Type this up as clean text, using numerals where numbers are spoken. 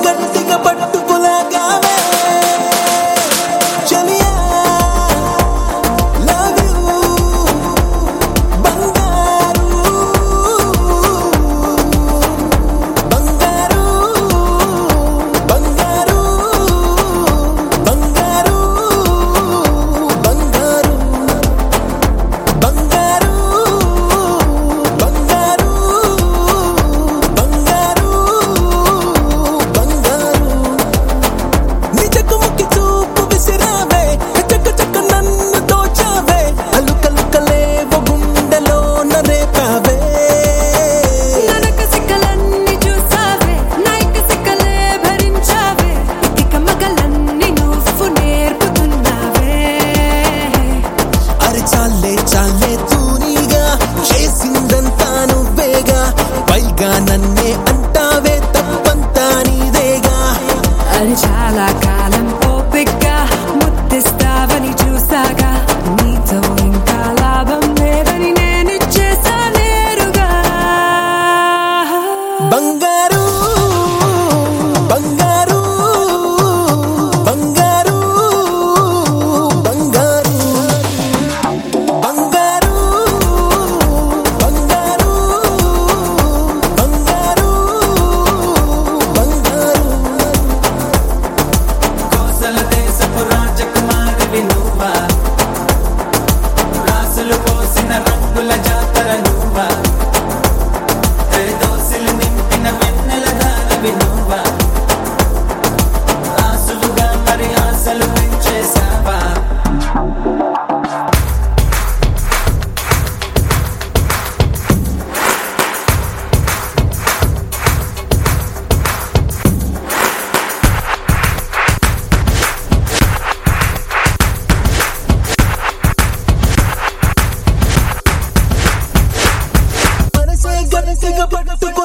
గట్టిగా పట్టుకులాగావే చలియా love you బంగారు బంగారు బంగారు బంగారు బంగారు బంగారు బంగారు బంగారు నిజకు ముక్కి చూపు విసిరావే చక్క చక్క నన్ను దోచావే అలుకలుకలేవో గుండెలోన రేపావే ననక సిక్కలన్నీ చూసావే నాయక సిక్కలే భరించావే ఇక మగలన్నీ నువ్వు నేర్పుతున్నావే అరే చాలే చాలే తూనీగా చేసిందంతా నువ్వేగా పైగా నన్నే అంటావే తప్పంతా నీదేగా అది చాలా కాలం ఓపిగ్గా ముద్దిస్తావని చూసాగా నీతో ఇంకా లాభం లేదని నేను చేసా నేరుగా బంగారు బంగారు బంగారు బంగారు బంగారు బంగారు బంగారు బంగారు కోసల దేశపు రాజకుమారివి నువ్వా రాసులు పోసిన రంగుల జాతర నువ్వా దోసిలు నింపిన వెన్నెల దానవి నువ్వా రాసులుగా మరి ఆశలు పెంచేశావా మనసే గట్టిగా పట్టుకు